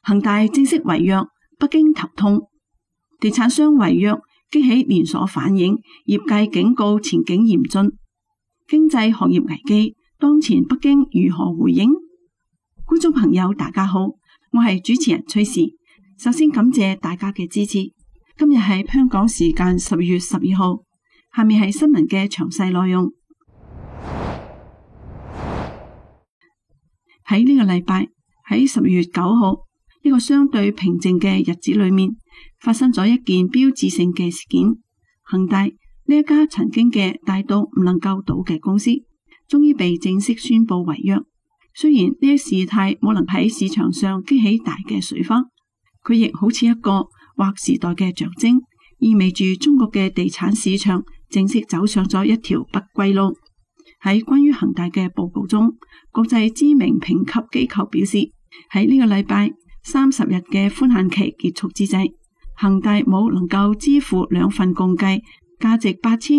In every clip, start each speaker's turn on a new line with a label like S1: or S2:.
S1: 恒大正式違約，北京頭痛。地產商違約激起連鎖反應，業界警告前景嚴峻。經濟行業危機，當前北京如何回應？觀眾朋友大家好，我係主持人崔氏。首先感謝大家嘅支持。今日係香港時間10月12號，下面係新聞嘅詳細內容。喺呢個禮拜，喺10月9號，一個相對平靜嘅日子裏面，發生咗一件標誌性嘅事件。恒大呢一家曾經嘅大到唔能夠倒嘅公司，終於被正式宣布違約。雖然呢一事態冇能喺市場上激起大嘅水花，佢亦好似一個劃時代嘅象徵，意味住中國嘅地產市場正式走上咗一條不歸路。喺關於恒大嘅報告中，國際知名評級機構表示，喺呢個禮拜30日嘅寬限期結束之際，恒大冇能夠支付兩份共計價值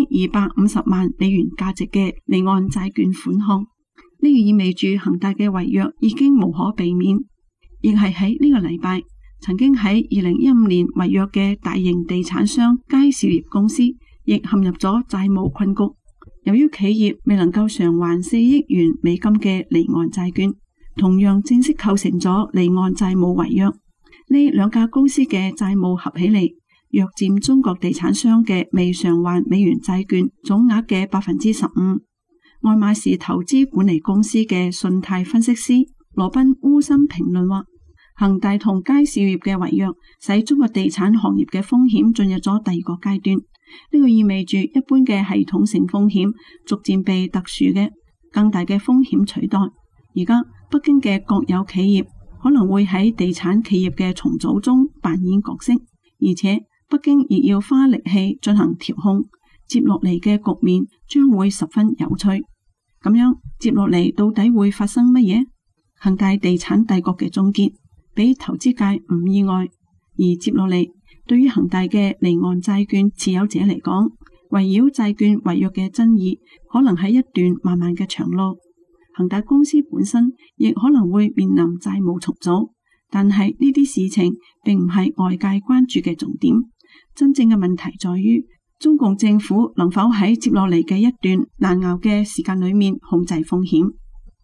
S1: 8250萬美元價值嘅離岸債券款項。呢個意味住恒大嘅違約已經無可避免。亦係喺呢個禮拜，曾經喺2015年違約嘅大型地產商佳兆業公司亦陷入咗債務困局。由於企業未能夠償還4億元美金嘅離岸債券，同樣正式構成咗離岸債務違約。呢兩家公司嘅債務合起嚟，約佔中國地產商嘅未償還美元債券總額嘅15%。愛馬仕投資管理公司嘅信貸分析師羅賓烏森評論話，恒大同佳兆業嘅違約使中國地產行業嘅風險進入咗第二個階段。呢個意味住一般嘅系統性風險逐漸被特殊嘅更大嘅風險取代。而家北京嘅國有企業可能會喺地產企業嘅重組中扮演角色，而且北京亦要花力氣進行調控。接落嚟嘅局面將會十分有趣。咁樣接落嚟到底會發生乜嘢？恒大地產帝國嘅終結俾投資界唔意外，而接落嚟對於恒大嘅離岸債券持有者嚟講，圍繞債券違約嘅爭議可能係一段漫漫嘅長路。恒大公司本身亦可能會面臨債務重組，但係呢啲事情並唔係外界關注嘅重點。真正嘅問題在於中共政府能否喺接落嚟嘅一段難熬嘅時間裏面控制風險。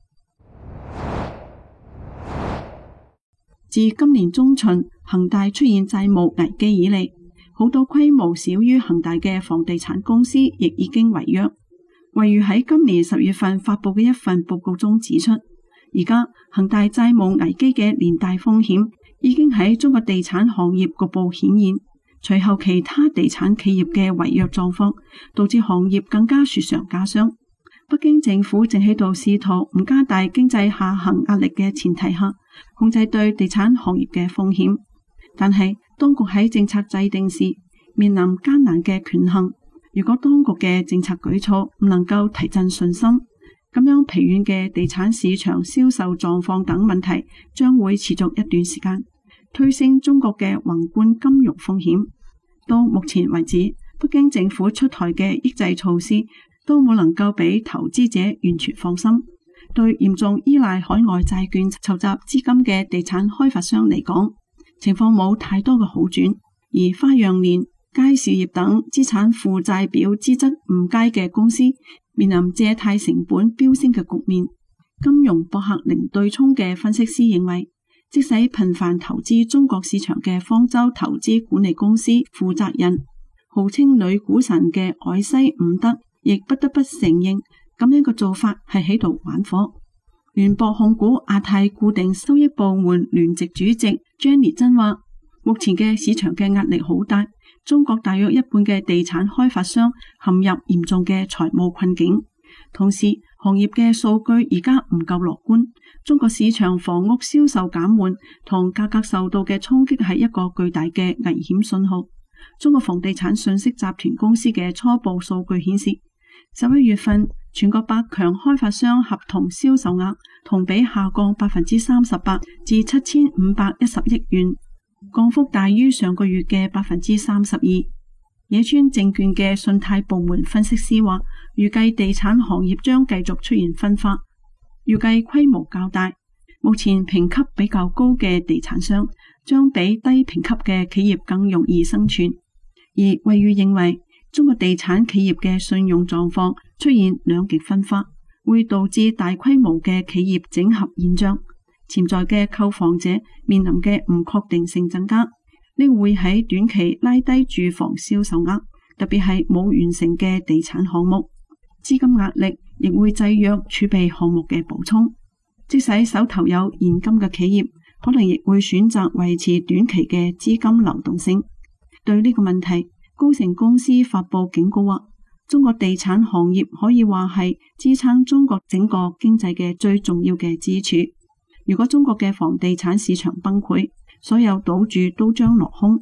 S1: 自今年中旬恒大出現債務危機以嚟，好多規模小於恒大嘅房地產公司亦已經違約。例如喺今年10月份發佈嘅一份報告中指出，而家恒大債務危機嘅連帶風險已經喺中國地產行業局部顯現。隨後其他地產企業嘅違約狀況，導致行業更加雪上加霜。北京政府正喺度試圖唔加大經濟下行壓力嘅前提下，控制對地產行業嘅風險。但係當局喺政策制定時面臨艱難嘅權衡。如果當局嘅政策舉措唔能夠提振信心，咁樣疲軟嘅地產市場銷售狀況等問題將會持續一段時間，推升中國嘅宏觀金融風險。到目前為止，北京政府出台嘅抑制措施都冇能夠俾投資者完全放心。對嚴重依賴海外債券籌集資金嘅地產開發商嚟講，情況冇太多嘅好轉。而花樣年、佳兆業等資產負債表資質唔佳嘅公司面臨借貸成本飆升嘅局面。金融博客零對沖嘅分析師認為，即使頻繁投資中國市場嘅方舟投資管理公司負責人號稱女股神嘅凱西伍德，亦不得不承認咁樣嘅做法係喺度玩火。聯博控股亞太固定收益部門聯席主席張烈珍話，目前嘅市場嘅壓力好大，中國大約一半嘅地產開發商陷入嚴重嘅財務困境。同時，行業嘅數據而家唔夠樂觀，中國市場房屋銷售減緩同價格受到嘅衝擊係一個巨大嘅危險信號。中國房地產信息集團公司嘅初步數據顯示，11月份全國百強開發商合同銷售額同比下降38%至7510億元，降幅大於上個月嘅32%。野村證券嘅信貸部門分析師話，預計地產行業將繼續出現分化，預計規模較大。 目前評級比較高嘅地產商將比低評級嘅企業更容易生存。而惠譽認為，中國地產企業嘅信用狀況出現兩極分化，會導致大規模嘅企業整合現象，潛在嘅購房者面臨嘅唔確定性增加，呢會喺短期拉低住房銷售額，特別係冇完成嘅地產項目。資金壓力亦會制約儲備項目嘅補充，即使手頭有現金嘅企業，可能亦會選擇維持短期嘅資金流動性。對呢個問題，高盛公司發佈警告話，中國地產行業可以話係支撐中國整個經濟嘅最重要嘅支柱。如果中國嘅房地產市場崩潰，所有賭注都將落空。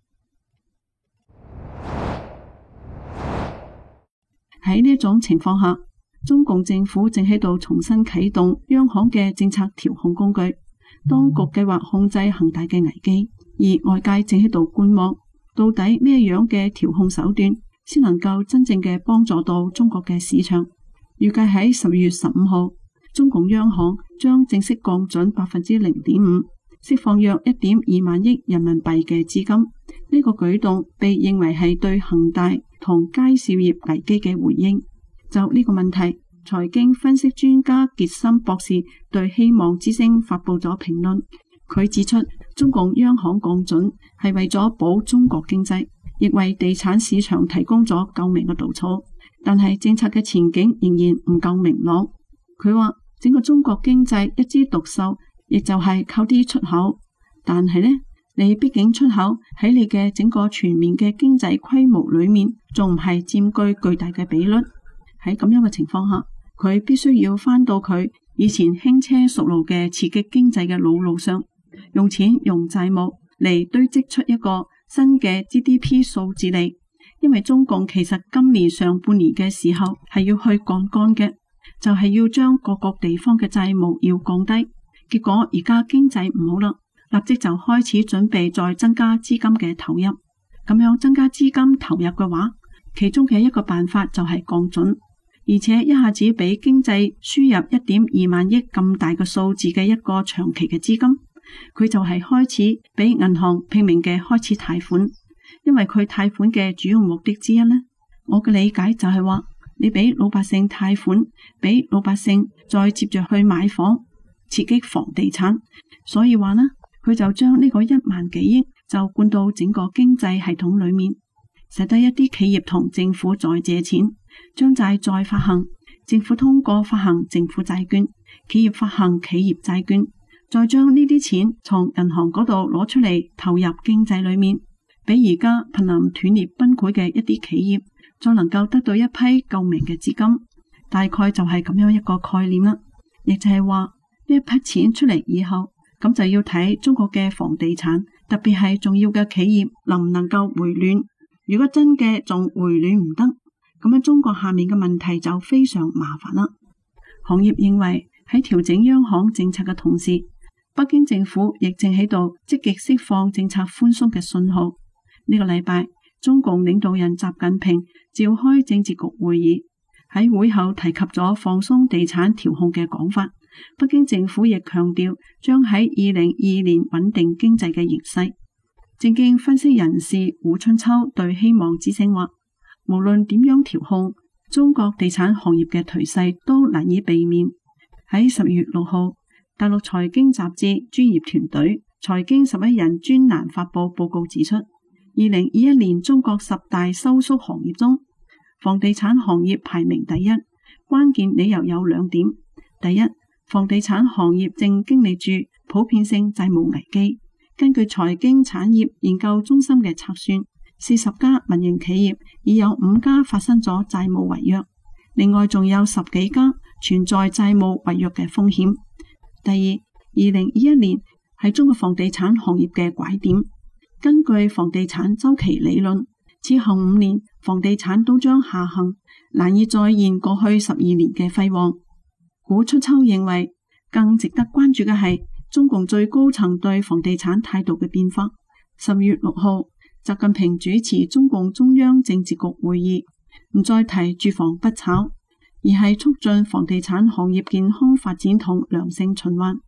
S1: 喺呢種情況下，中共政府正喺度重新啟動央行嘅政策調控工具。當局計劃控制恒大嘅危機，而外界正喺度觀望，到底咩樣嘅調控手段先能夠真正嘅幫助到中國嘅市場。預計喺10月15號，中共央行將正式降準0.5%，釋放約1.2萬億人民幣嘅資金。呢個舉動被認為係對恒大同佳兆業危機嘅回應。就呢個問題，財經分析專家傑森博士對希望之聲發佈咗評論。佢指出，中共央行降準係為咗保中國經濟，亦為地產市場提供咗救命嘅稻草，但係政策嘅前景仍然唔夠明朗。佢話整個中國經濟一枝獨秀，亦就係靠啲出口，但係呢，你畢竟出口喺你嘅整個全面嘅經濟規模裏面，仲唔係佔據巨大嘅比率。喺咁樣嘅情況下，佢必須要返到佢以前輕車熟路嘅刺激經濟嘅老路上，用錢用債務嚟堆積出一個新嘅 GDP 數字嚟。因為中共其實今年上半年嘅時候係要去槓桿嘅，就係要將各個地方嘅債務要降低。結果而家經濟唔好啦，立即就開始準備再增加資金嘅投入。咁樣增加資金投入嘅話，其中嘅一個辦法就係降準。而且一下子俾經濟輸入1.2萬億咁大嘅數字嘅一個長期嘅資金，佢就係開始俾銀行拼命嘅開始貸款。因為佢貸款嘅主要目的之一呢，我嘅理解就係話，你俾老百姓貸款，俾老百姓再接着去買房，刺激房地產。所以話呢，佢就將呢個1萬幾億就灌到整個經濟系統裏面，使得一啲企業同政府再借錢，將債再發行，政府通過發行政府債券，企業發行企業債券，再將呢啲錢從銀行嗰度攞出嚟投入經濟裏面，俾而家瀕臨斷裂崩潰嘅一啲企業再能夠得到一批救命嘅資金。大概就係咁樣一個概念啦。亦就係話呢一批錢出嚟以後，咁就要睇中國嘅房地產，特別係重要嘅企業能唔能夠回暖。如果真嘅仲回暖唔得，咁樣中國下面嘅問題就非常麻煩啦。行業認為喺調整央行政策嘅同時，北京政府亦正喺度積極釋放政策寬鬆嘅信號。呢個禮拜，中共領導人習近平召開政治局會議，喺會後提及咗放鬆地產調控嘅講法。北京政府亦強調將喺2022年穩定經濟嘅形勢。政經分析人士胡春秋對希望之聲話，無論點樣調控，中國地產行業嘅頹勢都難以避免。喺10月6號，大陸財經雜誌專業團隊財經11人專欄發佈報告指出，2021年中國10大收縮行業中，房地產行業排名第一。關鍵理由有2點：第一，房地產行業正經歷住普遍性債務危機。根據財經產業研究中心嘅測算，40家民營企業已有5家發生咗債務違約，另外仲有10幾家存在債務違約嘅風險。第二，2021年係中國房地產行業嘅拐點。根據房地產周期理論，此後5年房地產都將下行，難以再現過去12年嘅輝煌。胡春秋認為，更值得關注嘅係中共最高層對房地產態度嘅變化。10月6號，習近平主持中共中央政治局會議，唔再提住房不炒，而係促進房地產行業健康發展同良性循環。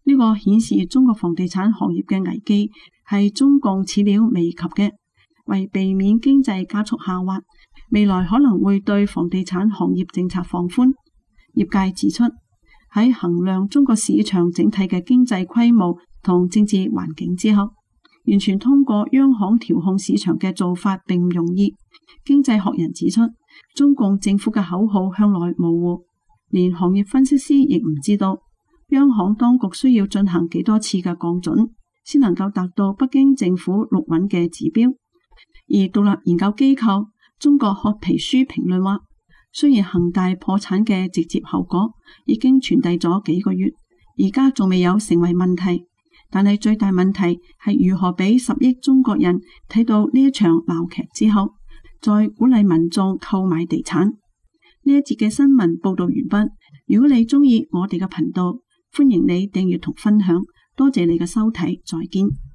S1: 呢個顯示中國房地產行業嘅危機係中共始料未及嘅。為避免經濟加速下滑，未來可能會對房地產行業政策放寬。業界指出，喺衡量中國市場整體嘅經濟規模同政治環境之後，完全通過央行調控市場嘅做法並唔容易。經濟學人指出，中共政府嘅口號向來模糊，連行業分析師亦唔知道央行當局需要進行幾多次嘅降準，先能夠達到北京政府六穩嘅指標。而獨立研究機構中國褐皮書評論話，雖然恒大破產嘅直接後果已經傳遞咗幾個月，而家仲未有成為問題，但係最大問題係如何俾10億中國人睇到呢一場鬧劇之後，再鼓勵民眾購買地產。呢一節嘅新聞報道完畢。如果你中意我哋嘅頻道，歡迎你訂閱同分享。多謝你嘅收睇，再見。